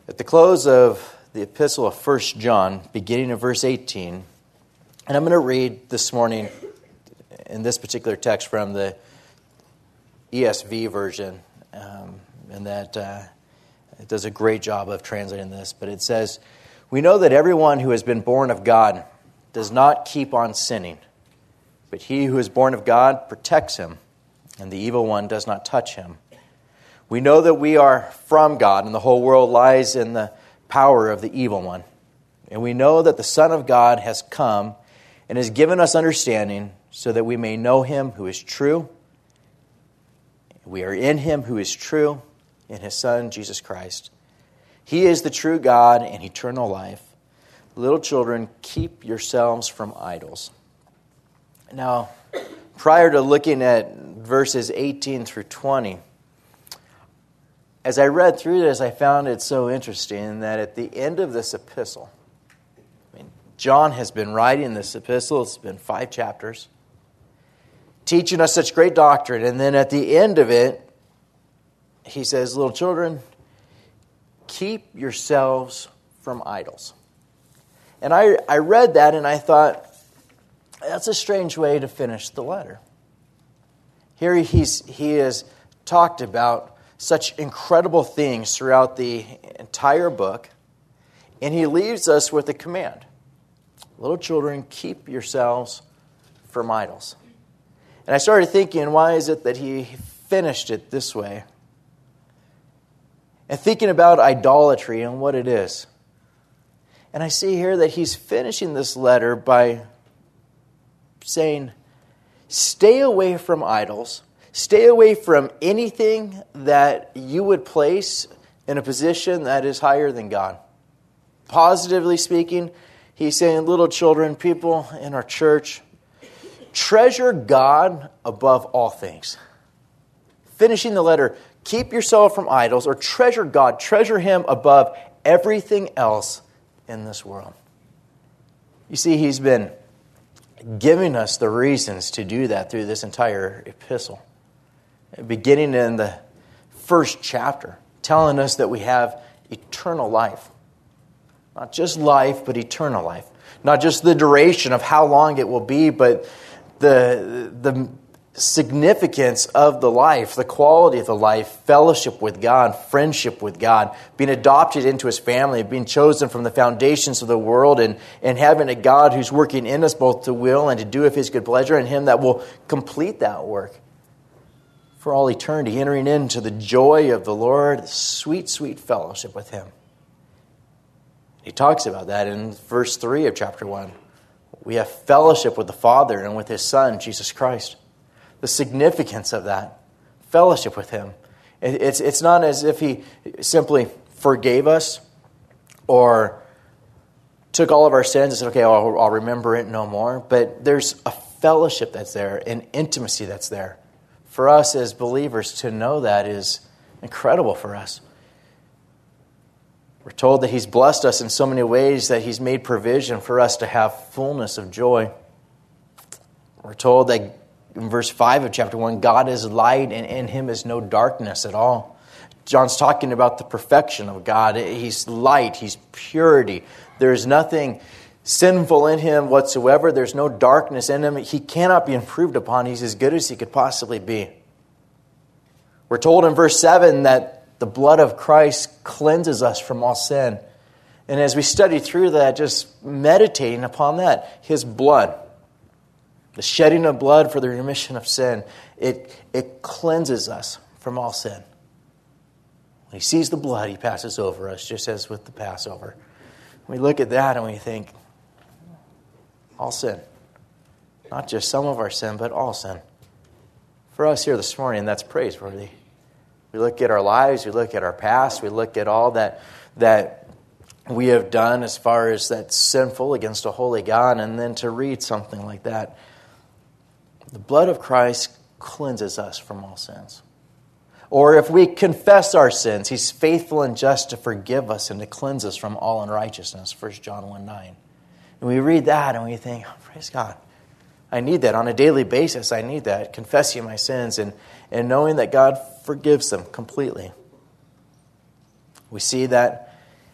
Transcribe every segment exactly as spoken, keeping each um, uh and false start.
At the close of the epistle of First John, beginning of verse eighteen, and I'm going to read this morning in this particular text from the E S V version, um, and that uh, it does a great job of translating this, but it says, "We know that everyone who has been born of God does not keep on sinning, but he who is born of God protects him, and the evil one does not touch him. We know that we are from God, and the whole world lies in the power of the evil one. And we know that the Son of God has come and has given us understanding so that we may know him who is true. We are in him who is true, in his Son, Jesus Christ. He is the true God and eternal life. Little children, keep yourselves from idols." Now, prior to looking at verses eighteen through twenty, as I read through this, I found it so interesting that at the end of this epistle, I mean, John has been writing this epistle, it's been five chapters, teaching us such great doctrine, and then at the end of it, he says, "Little children, keep yourselves from idols." And I, I read that and I thought, that's a strange way to finish the letter. Here he's, he has talked about such incredible things throughout the entire book, and he leaves us with a command. Little children, keep yourselves from idols. And I started thinking, why is it that he finished it this way? And thinking about idolatry and what it is. And I see here that he's finishing this letter by saying, stay away from idols. Stay away from anything that you would place in a position that is higher than God. Positively speaking, he's saying, little children, people in our church, treasure God above all things. Finishing the letter, keep yourself from idols, or treasure God, treasure him above everything else in this world. You see, he's been giving us the reasons to do that through this entire epistle. Beginning in the first chapter, telling us that we have eternal life. Not just life, but eternal life. Not just the duration of how long it will be, but the, the significance of the life, the quality of the life, fellowship with God, friendship with God, being adopted into his family, being chosen from the foundations of the world, and, and having a God who's working in us both to will and to do of his good pleasure, and him that will complete that work for all eternity, entering into the joy of the Lord, the sweet, sweet fellowship with him. He talks about that in verse three of chapter one. We have fellowship with the Father and with his Son, Jesus Christ. The significance of that, fellowship with him. It's, it's not as if he simply forgave us or took all of our sins and said, okay, I'll, I'll remember it no more. But there's a fellowship that's there, an intimacy that's there. For us as believers to know that is incredible for us. We're told that he's blessed us in so many ways that he's made provision for us to have fullness of joy. We're told that in verse five of chapter one, God is light and in him is no darkness at all. John's talking about the perfection of God. He's light, he's purity. There's nothing sinful in him whatsoever. There's no darkness in him. He cannot be improved upon. He's as good as he could possibly be. We're told in verse seven that the blood of Christ cleanses us from all sin. And as we study through that, just meditating upon that, his blood, the shedding of blood for the remission of sin, it, it cleanses us from all sin. When he sees the blood, he passes over us, just as with the Passover. We look at that and we think, all sin. Not just some of our sin, but all sin. For us here this morning, that's praiseworthy. We look at our lives, we look at our past, we look at all that that we have done as far as that's sinful against a holy God, and then to read something like that. The blood of Christ cleanses us from all sins. Or if we confess our sins, he's faithful and just to forgive us and to cleanse us from all unrighteousness, First John one nine. And we read that and we think, oh, praise God. I need that on a daily basis. I need that, confessing my sins and, and knowing that God forgives them completely. We see that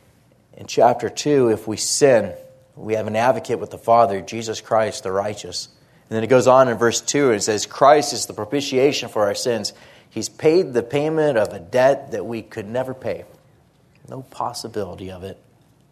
in chapter two, if we sin, we have an advocate with the Father, Jesus Christ, the righteous. And then it goes on in verse two, and it says, Christ is the propitiation for our sins. He's paid the payment of a debt that we could never pay. No possibility of it.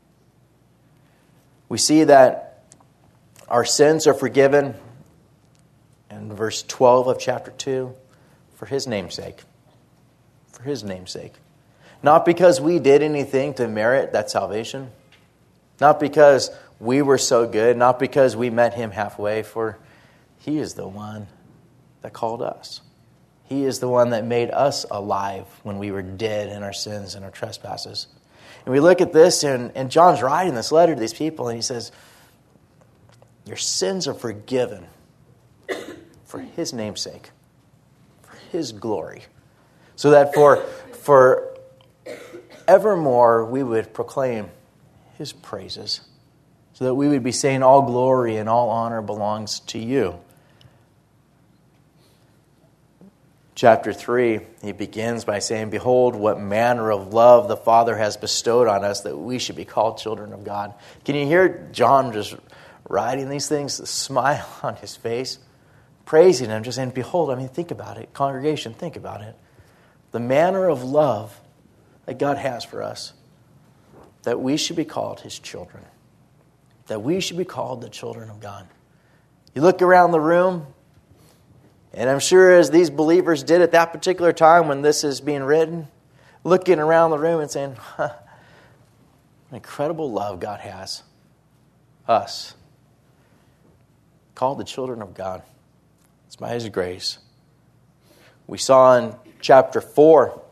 We see that our sins are forgiven in verse twelve of chapter two for His name's sake. For His name's sake. Not because we did anything to merit that salvation. Not because we were so good. Not because we met Him halfway. For He is the one that called us. He is the one that made us alive when we were dead in our sins and our trespasses. And we look at this, and, and John's writing this letter to these people, and he says, your sins are forgiven for His name's sake, for His glory, so that for, for evermore we would proclaim His praises, so that we would be saying all glory and all honor belongs to You. Chapter three, he begins by saying, behold, what manner of love the Father has bestowed on us that we should be called children of God. Can you hear John just writing these things, the smile on his face, praising Him, just saying, behold, I mean, think about it. Congregation, think about it. The manner of love that God has for us, that we should be called His children, that we should be called the children of God. You look around the room, and I'm sure as these believers did at that particular time when this is being written, looking around the room and saying, huh, what an incredible love God has. Us. Called the children of God. It's by His grace. We saw in chapter four,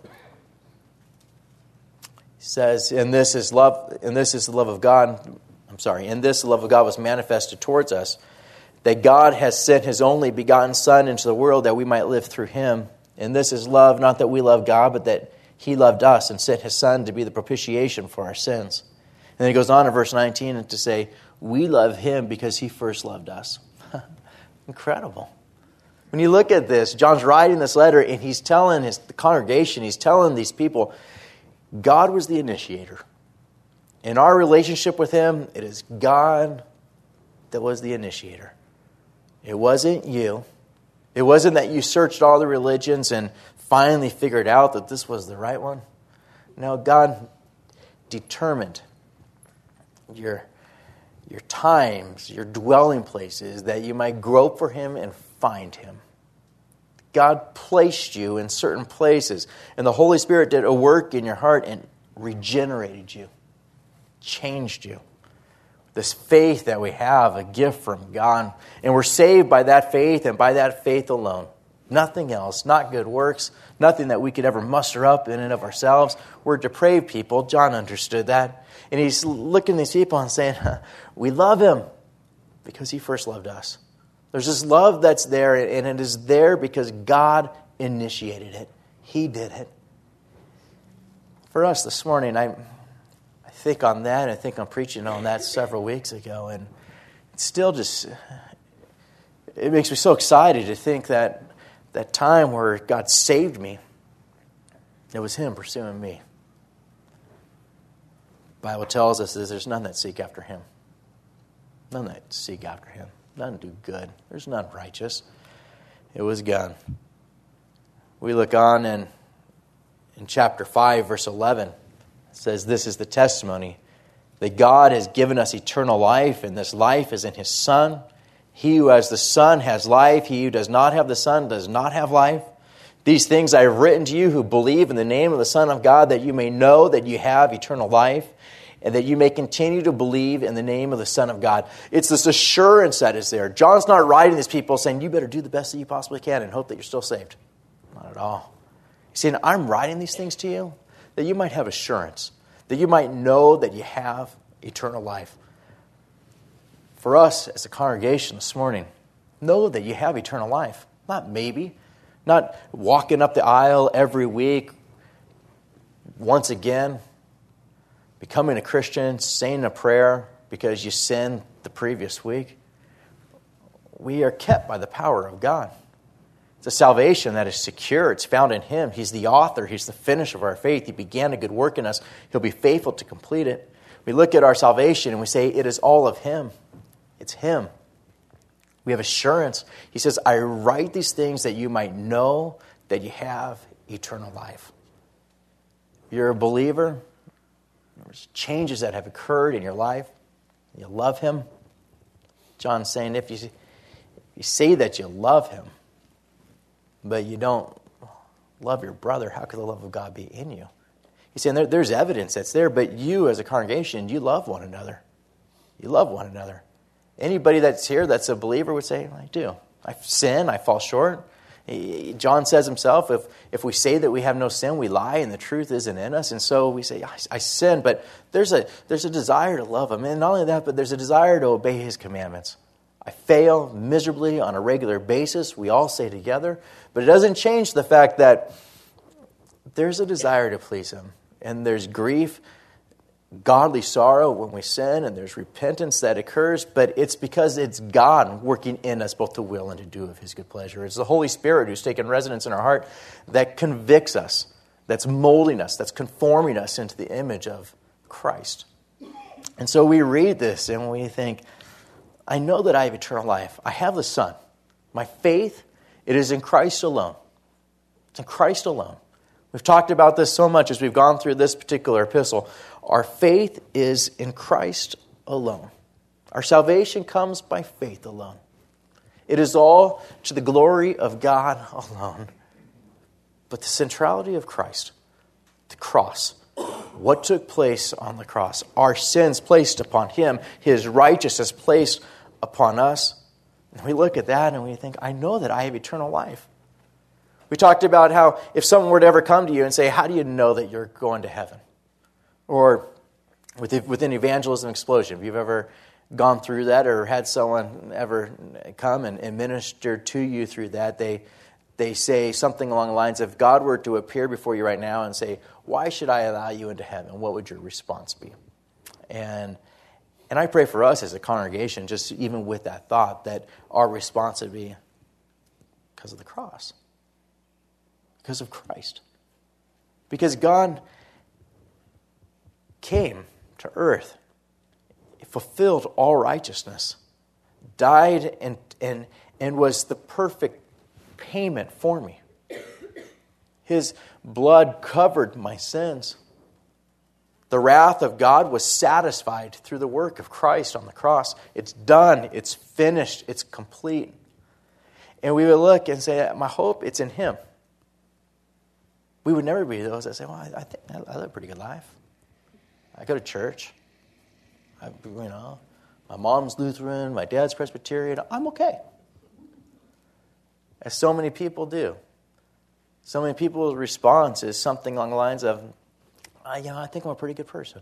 he says, and this is love, and this is the love of God. I'm sorry, and this the love of God was manifested towards us, that God has sent His only begotten Son into the world that we might live through Him. And this is love, not that we love God, but that He loved us and sent His Son to be the propitiation for our sins. And then he goes on in verse nineteen to say, we love Him because He first loved us. Incredible. When you look at this, John's writing this letter and he's telling his the congregation, he's telling these people, God was the initiator. In our relationship with Him, it is God that was the initiator. It wasn't you. It wasn't that you searched all the religions and finally figured out that this was the right one. No, God determined your, your times, your dwelling places, that you might grope for Him and find Him. God placed you in certain places, and the Holy Spirit did a work in your heart and regenerated you, changed you. This faith that we have, a gift from God. And we're saved by that faith and by that faith alone. Nothing else, not good works, nothing that we could ever muster up in and of ourselves. We're depraved people. John understood that. And he's looking at these people and saying, we love Him because He first loved us. There's this love that's there, and it is there because God initiated it. He did it. For us this morning, I... I think on that, I think I'm preaching on that several weeks ago, and it's still just, it makes me so excited to think that that time where God saved me, it was Him pursuing me. The Bible tells us that there's none that seek after Him. None that seek after Him. None do good. There's none righteous. It was God. We look on in, in chapter five, verse eleven. It says, this is the testimony, that God has given us eternal life, and this life is in His Son. He who has the Son has life. He who does not have the Son does not have life. These things I have written to you who believe in the name of the Son of God, that you may know that you have eternal life, and that you may continue to believe in the name of the Son of God. It's this assurance that is there. John's not writing these people saying, you better do the best that you possibly can and hope that you're still saved. Not at all. He's saying, I'm writing these things to you, that you might have assurance, that you might know that you have eternal life. For us as a congregation this morning, know that you have eternal life. Not maybe, not walking up the aisle every week, once again, becoming a Christian, saying a prayer because you sinned the previous week. We are kept by the power of God. It's a salvation that is secure. It's found in Him. He's the author. He's the finisher of our faith. He began a good work in us. He'll be faithful to complete it. We look at our salvation and we say it is all of Him. It's Him. We have assurance. He says, I write these things that you might know that you have eternal life. You're a believer. There's changes that have occurred in your life. You love Him. John's saying if you, if you say that you love Him, but you don't love your brother, how could the love of God be in you? He's saying there, there's evidence that's there, but you as a congregation, you love one another. You love one another. Anybody that's here that's a believer would say, I do. I sin, I fall short. John says himself, if, if we say that we have no sin, we lie and the truth isn't in us. And so we say, I, I sin, but there's a, there's a desire to love Him. And not only that, but there's a desire to obey His commandments. I fail miserably on a regular basis. We all say together. But it doesn't change the fact that there's a desire to please Him. And there's grief, godly sorrow when we sin, and there's repentance that occurs, but it's because it's God working in us both to will and to do of His good pleasure. It's the Holy Spirit who's taken residence in our heart that convicts us, that's molding us, that's conforming us into the image of Christ. And so we read this and we think, I know that I have eternal life. I have the Son. My faith, it is in Christ alone. It's in Christ alone. We've talked about this so much as we've gone through this particular epistle. Our faith is in Christ alone. Our salvation comes by faith alone. It is all to the glory of God alone. But the centrality of Christ, the cross, what took place on the cross, our sins placed upon Him, His righteousness placed upon us. And we look at that and we think, I know that I have eternal life. We talked about how if someone were to ever come to you and say, how do you know that you're going to heaven? Or within Evangelism Explosion, have you ever gone through that or had someone ever come and, and minister to you through that? They they say something along the lines of, if God were to appear before you right now and say, why should I allow you into heaven? What would your response be? And and I pray for us as a congregation, just even with that thought, that our response would be because of the cross. Because of Christ. Because God came to earth, fulfilled all righteousness, died and, and, and was the perfect payment for me. His blood covered my sins. The wrath of God was satisfied through the work of Christ on the cross. It's done, it's finished, it's complete. And we would look and say, my hope, it's in Him. We would never be those that say, well, I, I think I live a pretty good life. I go to church. I, you know, my mom's Lutheran, my dad's Presbyterian. I'm okay. As so many people do. So many people's response is something along the lines of, uh, you know, I think I'm a pretty good person.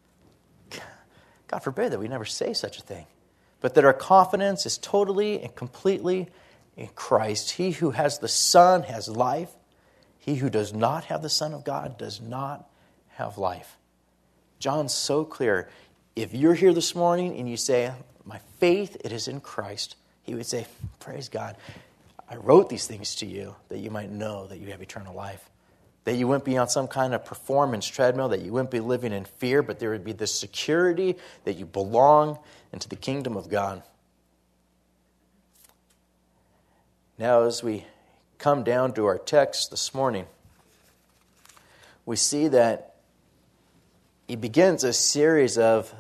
God forbid that we never say such a thing. But that our confidence is totally and completely in Christ. He who has the Son has life. He who does not have the Son of God does not have life. John's so clear. If you're here this morning and you say, my faith, it is in Christ, he would say, praise God. I wrote these things to you that you might know that you have eternal life. That you wouldn't be on some kind of performance treadmill, that you wouldn't be living in fear, but there would be this security that you belong into the kingdom of God. Now, as we come down to our text this morning, we see that he begins a series of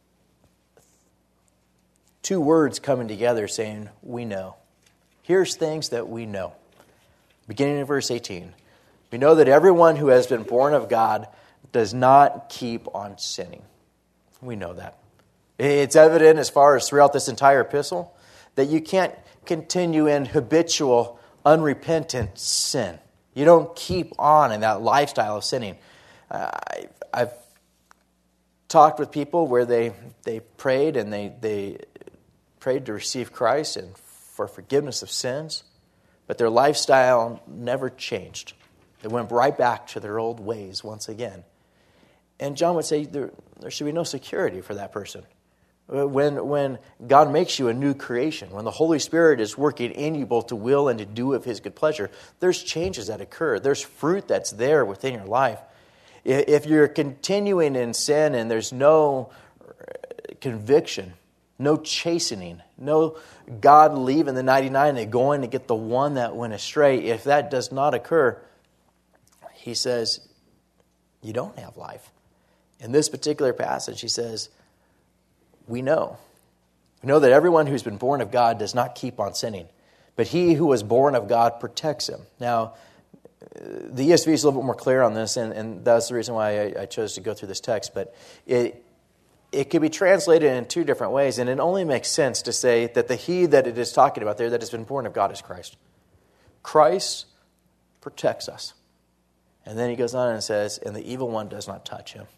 two words coming together saying, we know. Here's things that we know. Beginning in verse eighteen. We know that everyone who has been born of God does not keep on sinning. We know that. It's evident as far as throughout this entire epistle that you can't continue in habitual, unrepentant sin. You don't keep on in that lifestyle of sinning. Uh, I, I've talked with people where they, they prayed and they, they prayed to receive Christ and for forgiveness of sins, but their lifestyle never changed. They went right back to their old ways once again. And John would say there, there should be no security for that person. When, when God makes you a new creation, when the Holy Spirit is working in you both to will and to do of His good pleasure, there's changes that occur. There's fruit that's there within your life. If you're continuing in sin and there's no conviction, no chastening, no God leaving the ninety-nine and going to get the one that went astray, if that does not occur, he says, you don't have life. In this particular passage, he says, we know. We know that everyone who's been born of God does not keep on sinning, but he who was born of God protects him. Now, the E S V is a little bit more clear on this, and, and that's the reason why I, I chose to go through this text, but it it could be translated in two different ways, and it only makes sense to say that the he that it is talking about there that has been born of God is Christ. Christ protects us. And then he goes on and says, and the evil one does not touch him.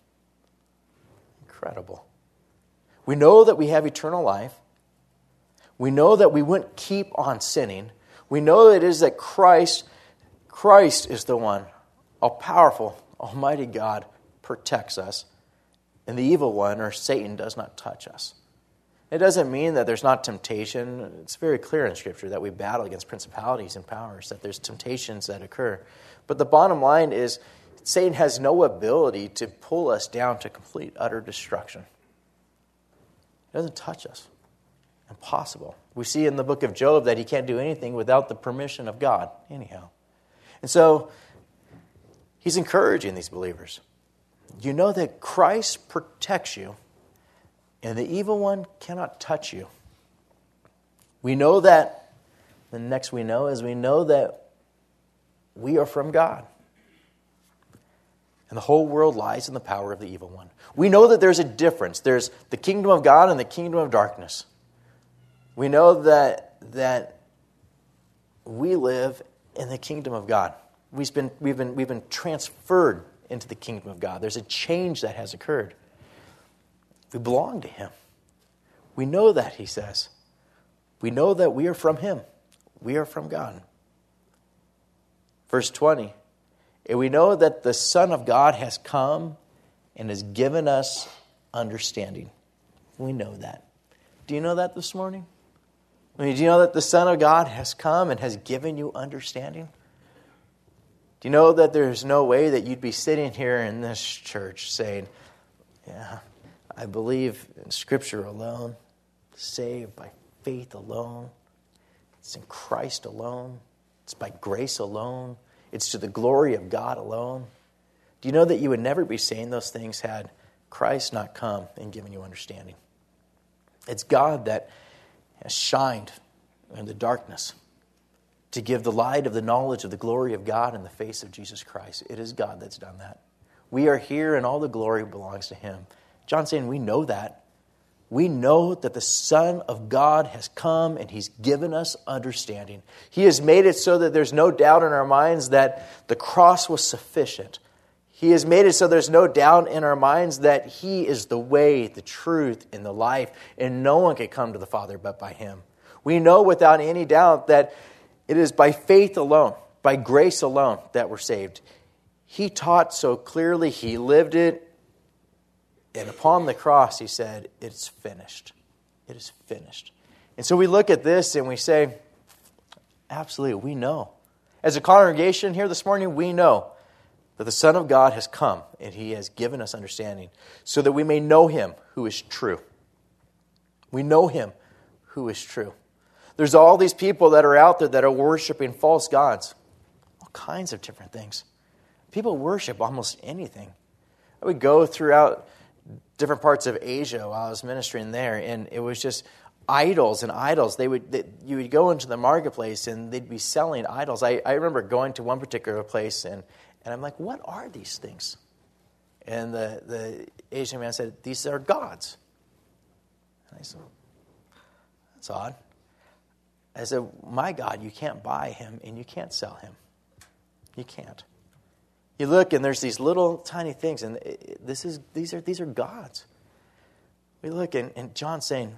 Incredible. We know that we have eternal life. We know that we wouldn't keep on sinning. We know that it is that Christ, Christ is the one, all-powerful, almighty God, protects us. And the evil one, or Satan, does not touch us. It doesn't mean that there's not temptation. It's very clear in Scripture that we battle against principalities and powers, that there's temptations that occur. But the bottom line is, Satan has no ability to pull us down to complete, utter destruction. He doesn't touch us. Impossible. We see in the book of Job that he can't do anything without the permission of God, anyhow. And so, he's encouraging these believers. You know that Christ protects you, and the evil one cannot touch you. We know that, the next we know is we know that we are from God. And the whole world lies in the power of the evil one. We know that there's a difference. There's the kingdom of God and the kingdom of darkness. We know that, that we live in the kingdom of God. We've been, we've been, we've been transferred into the kingdom of God. There's a change that has occurred. We belong to him. We know that, he says. We know that we are from him. We are from God. Verse twenty, and we know that the Son of God has come and has given us understanding. We know that. Do you know that this morning? I mean, do you know that the Son of God has come and has given you understanding? Do you know that there's no way that you'd be sitting here in this church saying, yeah, I believe in Scripture alone, saved by faith alone, it's in Christ alone, it's by grace alone, it's to the glory of God alone. Do you know that you would never be saying those things had Christ not come and given you understanding? It's God that has shined in the darkness to give the light of the knowledge of the glory of God in the face of Jesus Christ. It is God that's done that. We are here and all the glory belongs to him. John's saying we know that. We know that the Son of God has come and he's given us understanding. He has made it so that there's no doubt in our minds that the cross was sufficient. He has made it so there's no doubt in our minds that he is the way, the truth, and the life, and no one can come to the Father but by him. We know without any doubt that it is by faith alone, by grace alone, that we're saved. He taught so clearly, he lived it, and upon the cross he said, it's finished. It is finished. And so we look at this and we say, absolutely, we know. As a congregation here this morning, we know that the Son of God has come and he has given us understanding so that we may know him who is true. We know him who is true. There's all these people that are out there that are worshiping false gods. All kinds of different things. People worship almost anything. I would go throughout different parts of Asia while I was ministering there, and it was just idols and idols. They would they, you would go into the marketplace and they'd be selling idols. I, I remember going to one particular place and, and I'm like, what are these things? And the, the Asian man said, these are gods. And I said, that's odd. I said, my God, you can't buy him and you can't sell him. You can't. You look and there's these little tiny things, and this is these are these are gods. We look and, and John's saying,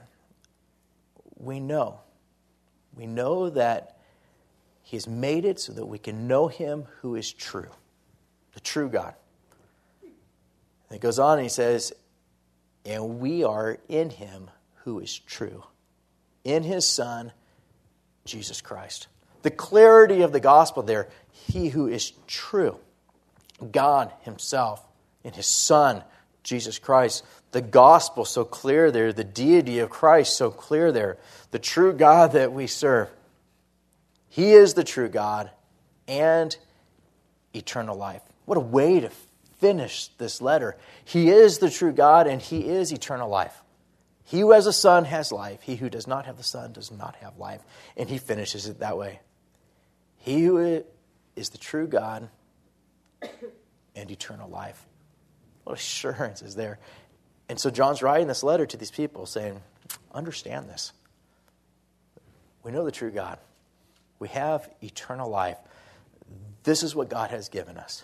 we know. We know that he has made it so that we can know him who is true. The true God. And it goes on and he says, and we are in him who is true. In his Son, Jesus Christ. The clarity of the gospel there, he who is true, God himself. in His Son, Jesus Christ. The gospel so clear there, the deity of Christ so clear there, the true God that we serve. He is the true God and eternal life. What a way to finish this letter. He is the true God and He is eternal life. He who has a Son has life. He who does not have the Son does not have life. And he finishes it that way. He who is the true God and eternal life. What assurance is there? And so John's writing this letter to these people saying, understand this. We know the true God. We have eternal life. This is what God has given us.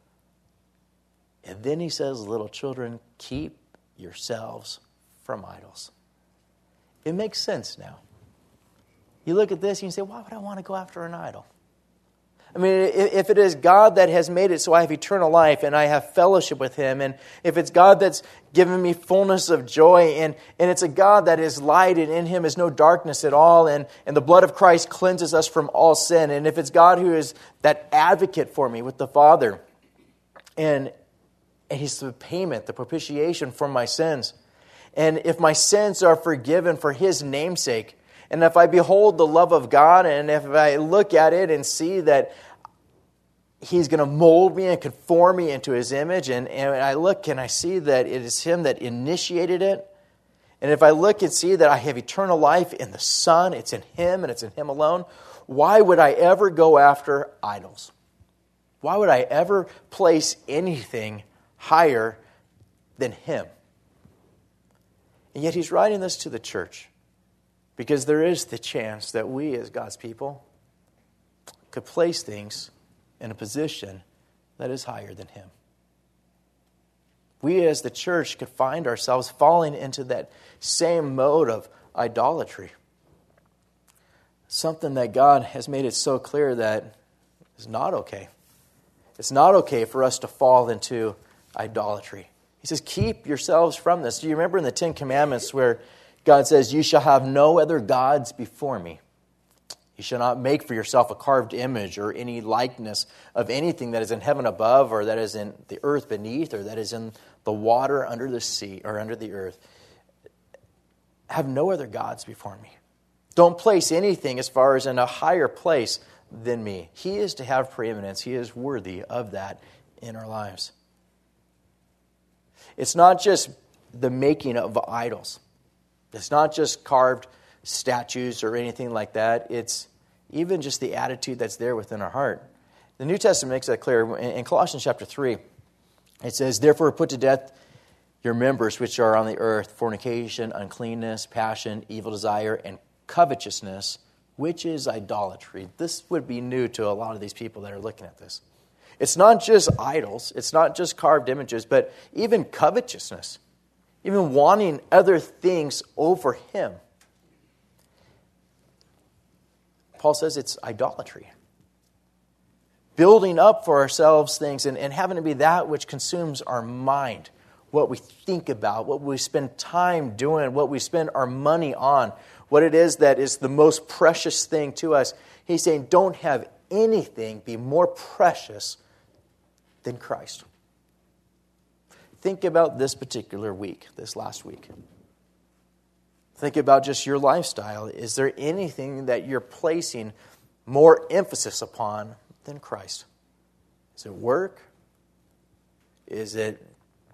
And then he says, little children, keep yourselves from idols. It makes sense now. You look at this and you say, why would I want to go after an idol? I mean, if it is God that has made it so I have eternal life and I have fellowship with Him, and if it's God that's given me fullness of joy, and, and it's a God that is light and in Him is no darkness at all, and, and the blood of Christ cleanses us from all sin, and if it's God who is that advocate for me with the Father, and, and He's the payment, the propitiation for my sins, and if my sins are forgiven for His namesake, and if I behold the love of God, and if I look at it and see that He's going to mold me and conform me into His image, and, and I look and I see that it is Him that initiated it, and if I look and see that I have eternal life in the Son, it's in Him and it's in Him alone, why would I ever go after idols? Why would I ever place anything higher than Him? And yet He's writing this to the church. Because there is the chance that we as God's people could place things in a position that is higher than Him. We as the church could find ourselves falling into that same mode of idolatry. Something that God has made it so clear that is not okay. It's not okay for us to fall into idolatry. He says, keep yourselves from this. Do you remember in the Ten Commandments where God says, you shall have no other gods before me. You shall not make for yourself a carved image or any likeness of anything that is in heaven above, or that is in the earth beneath, or that is in the water under the sea or under the earth. Have no other gods before me. Don't place anything as far as in a higher place than me. He is to have preeminence. He is worthy of that in our lives. It's not just the making of idols. It's not just carved statues or anything like that. It's even just the attitude that's there within our heart. The New Testament makes that clear. In Colossians chapter three, it says, therefore put to death your members which are on the earth, fornication, uncleanness, passion, evil desire, and covetousness, which is idolatry. This would be new to a lot of these people that are looking at this. It's not just idols. It's not just carved images, but even covetousness. Even wanting other things over Him. Paul says it's idolatry. Building up for ourselves things and, and having to be that which consumes our mind. What we think about, what we spend time doing, what we spend our money on. What it is that is the most precious thing to us. He's saying don't have anything be more precious than Christ. Think about this particular week, this last week. Think about just your lifestyle. Is there anything that you're placing more emphasis upon than Christ? Is it work? Is it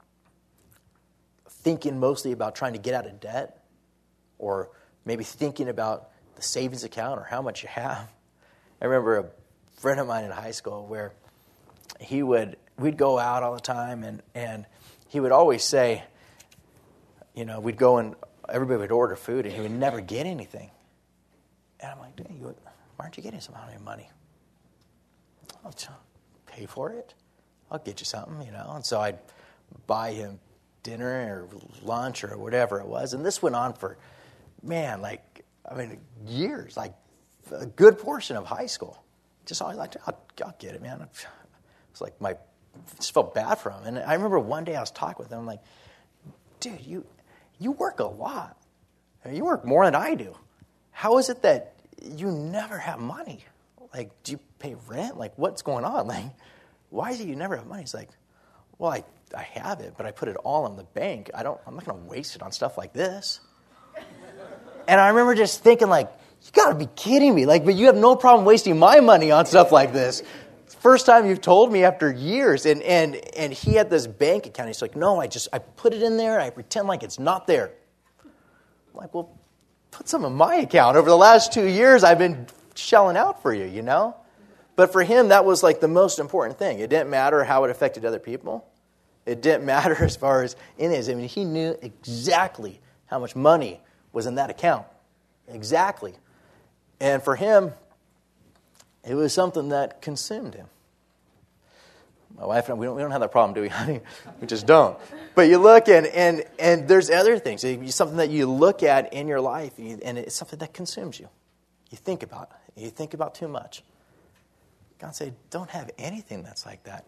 thinking mostly about trying to get out of debt? Or maybe thinking about the savings account or how much you have? I remember a friend of mine in high school where he would, we'd go out all the time and, and he would always say, you know, we'd go and everybody would order food and he would never get anything. And I'm like, "Dang, you, why aren't you getting some amount of money? I'll pay for it. I'll get you something, you know." And so I'd buy him dinner or lunch or whatever it was. And this went on for, man, like, I mean, years, like a good portion of high school. Just always like, I'll, I'll get it, man. It's like my, just felt bad for him. And I remember one day I was talking with him, I'm like, dude, you you work a lot. You work more than I do. How is it that you never have money? Like, do you pay rent? Like, what's going on? Like, why is it you never have money? He's like, well, I I have it, but I put it all in the bank. I don't, I'm not going to waste it on stuff like this. And I remember just thinking like, you got to be kidding me. Like, but you have no problem wasting my money on stuff like this. First time you've told me after years. And and and he had this bank account. He's like, no, I just, I put it in there. I pretend like it's not there. I'm like, well, put some in my account. Over the last two years, I've been shelling out for you, you know? But for him, that was like the most important thing. It didn't matter how it affected other people. It didn't matter as far as in his. I mean, he knew exactly how much money was in that account. Exactly. And for him, it was something that consumed him. My wife and I, we don't, we don't have that problem, do we, honey? We just don't. But you look, and and, and there's other things. It's something that you look at in your life, and it's something that consumes you. You think about it. You think about too much. God said, don't have anything that's like that.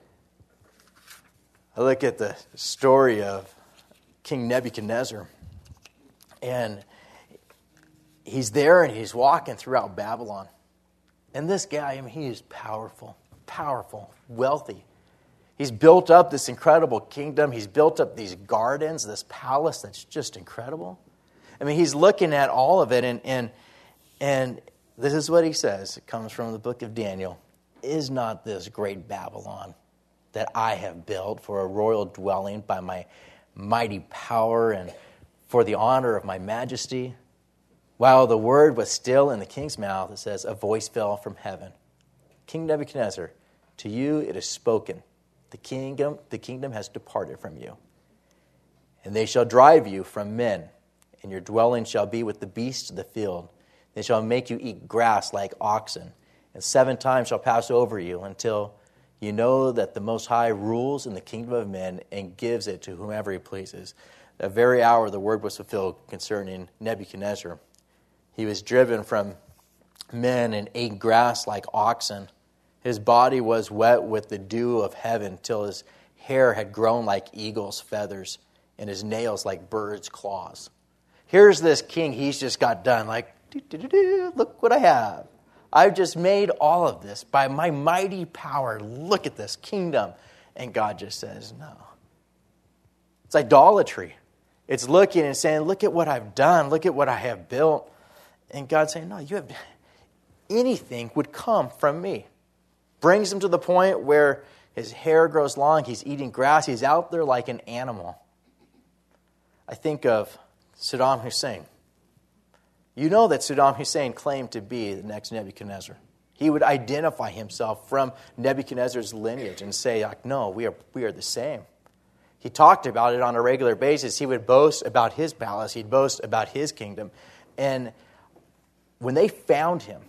I look at the story of King Nebuchadnezzar, and he's there and he's walking throughout Babylon. And this guy, I mean, he is powerful, powerful, wealthy. He's built up this incredible kingdom. He's built up these gardens, this palace that's just incredible. I mean, he's looking at all of it, and and and this is what he says. It comes from the book of Daniel. Is not this great Babylon that I have built for a royal dwelling by my mighty power and for the honor of my majesty? While the word was still in the king's mouth, it says, a voice fell from heaven. King Nebuchadnezzar, to you it is spoken. The kingdom, the kingdom has departed from you. And they shall drive you from men, and your dwelling shall be with the beasts of the field. They shall make you eat grass like oxen, and seven times shall pass over you until you know that the Most High rules in the kingdom of men and gives it to whomever he pleases. That very hour the word was fulfilled concerning Nebuchadnezzar. He was driven from men and ate grass like oxen. His body was wet with the dew of heaven till his hair had grown like eagle's feathers and his nails like birds' claws. Here's this king, he's just got done like, look what I have. I've just made all of this by my mighty power. Look at this kingdom. And God just says, no. It's idolatry. It's looking and saying, look at what I've done. Look at what I have built. And God's saying, no, you have anything would come from me. Brings him to the point where his hair grows long. He's eating grass. He's out there like an animal. I think of Saddam Hussein. You know that Saddam Hussein claimed to be the next Nebuchadnezzar. He would identify himself from Nebuchadnezzar's lineage and say, like, no, we are, we are the same. He talked about it on a regular basis. He would boast about his palace. He'd boast about his kingdom. And when they found him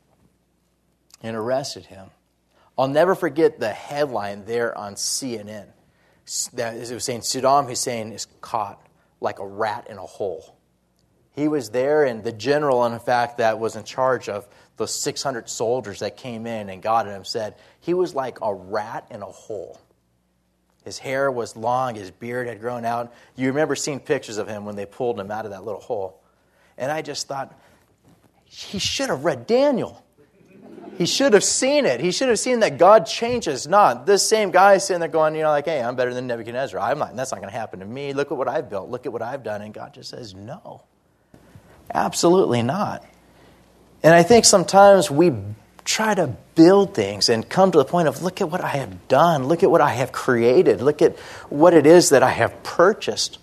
and arrested him, I'll never forget the headline there on C N N. That it was saying, Saddam Hussein is caught like a rat in a hole. He was there, and the general, in fact, that was in charge of those six hundred soldiers that came in and got him said, he was like a rat in a hole. His hair was long, his beard had grown out. You remember seeing pictures of him when they pulled him out of that little hole. And I just thought, he should have read Daniel. He should have seen it. He should have seen that God changes not. This same guy is sitting there going, you know, like, hey, I'm better than Nebuchadnezzar. I'm not, that's not going to happen to me. Look at what I've built. Look at what I've done. And God just says, no, absolutely not. And I think sometimes we try to build things and come to the point of, look at what I have done. Look at what I have created. Look at what it is that I have purchased.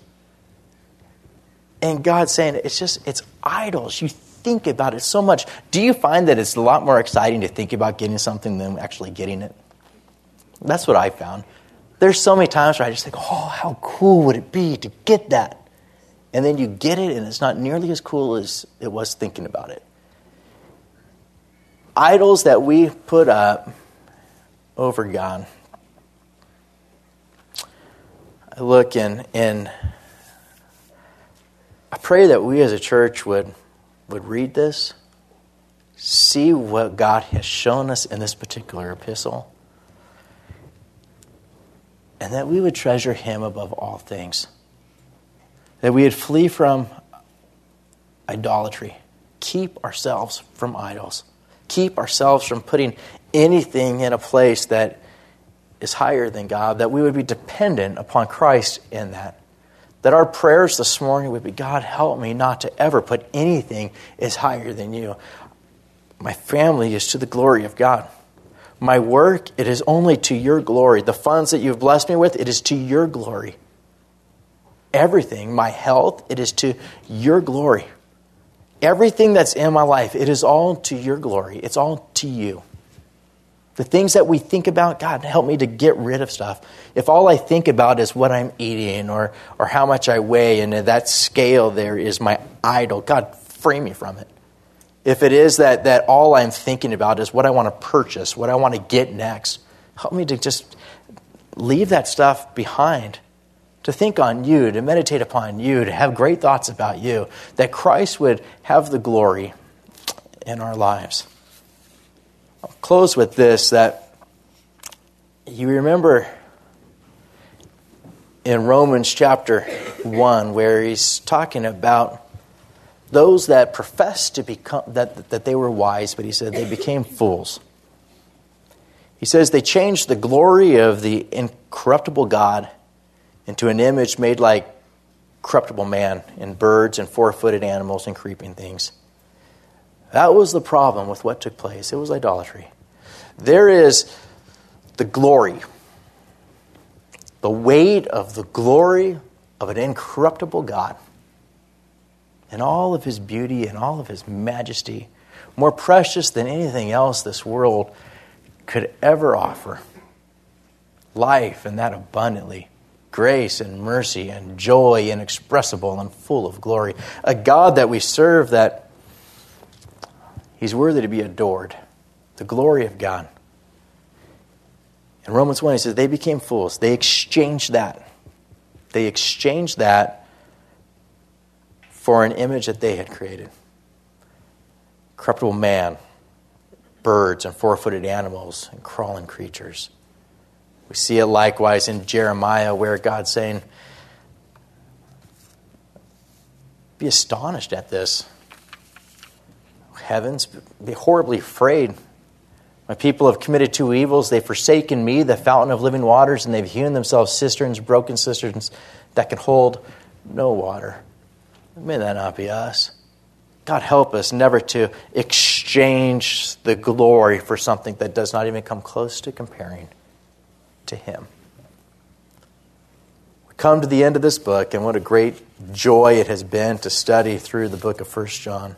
And God's saying, it's just, it's idols. You think about it so much. Do you find that it's a lot more exciting to think about getting something than actually getting it? That's what I found. There's so many times where I just think, oh, how cool would it be to get that? And then you get it, and it's not nearly as cool as it was thinking about it. Idols that we put up over God. I look and, and I pray that we as a church would would read this, see what God has shown us in this particular epistle, and that we would treasure Him above all things. That we would flee from idolatry. Keep ourselves from idols. Keep ourselves from putting anything in a place that is higher than God, that we would be dependent upon Christ in that. That our prayers this morning would be, God, help me not to ever put anything is higher than you. My family is to the glory of God. My work, it is only to your glory. The funds that you've blessed me with, it is to your glory. Everything, my health, it is to your glory. Everything that's in my life, it is all to your glory. It's all to you. The things that we think about, God, help me to get rid of stuff. If all I think about is what I'm eating or or how much I weigh, and that scale there is my idol, God, free me from it. If it is that, that all I'm thinking about is what I want to purchase, what I want to get next, help me to just leave that stuff behind, to think on you, to meditate upon you, to have great thoughts about you, that Christ would have the glory in our lives. I'll close with this, that you remember in Romans chapter one where he's talking about those that professed to become that, that they were wise, but he said they became fools. He says they changed the glory of the incorruptible God into an image made like corruptible man in birds and four-footed animals and creeping things. That was the problem with what took place. It was idolatry. There is the glory, the weight of the glory of an incorruptible God and all of his beauty and all of his majesty, more precious than anything else this world could ever offer. Life, and that abundantly. Grace and mercy and joy inexpressible and full of glory. A God that we serve that he's worthy to be adored. The glory of God. In Romans one, he says, they became fools. They exchanged that. They exchanged that for an image that they had created. Corruptible man, birds and four-footed animals and crawling creatures. We see it likewise in Jeremiah where God's saying, be astonished at this. Heavens, be horribly afraid. My people have committed two evils. They've forsaken me, the fountain of living waters, and they've hewn themselves cisterns, broken cisterns that can hold no water. May that not be us. God, help us never to exchange the glory for something that does not even come close to comparing to him. We come to the end of this book, and what a great joy it has been to study through the book of First John.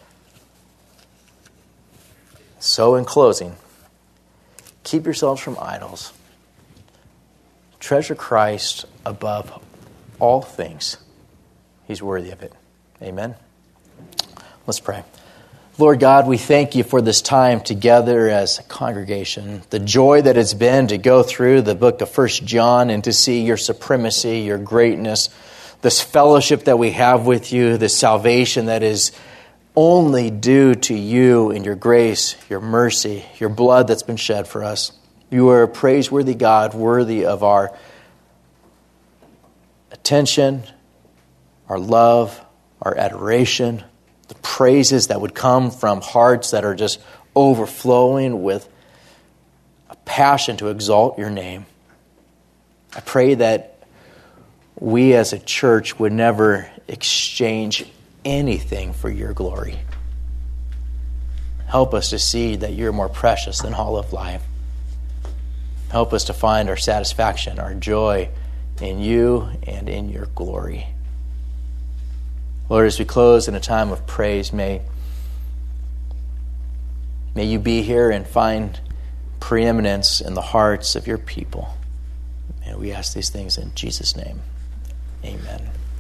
So in closing, keep yourselves from idols. Treasure Christ above all things. He's worthy of it. Amen. Let's pray. Lord God, we thank you for this time together as a congregation. The joy that it's been to go through the book of First John and to see your supremacy, your greatness, this fellowship that we have with you, this salvation that is only due to you and your grace, your mercy, your blood that's been shed for us. You are a praiseworthy God, worthy of our attention, our love, our adoration, the praises that would come from hearts that are just overflowing with a passion to exalt your name. I pray that we as a church would never exchange anything for your glory. Help us to see that you're more precious than all of life. Help us to find our satisfaction, our joy in you and in your glory. Lord, as we close in a time of praise, may, may you be here and find preeminence in the hearts of your people. And we ask these things in Jesus' name. Amen.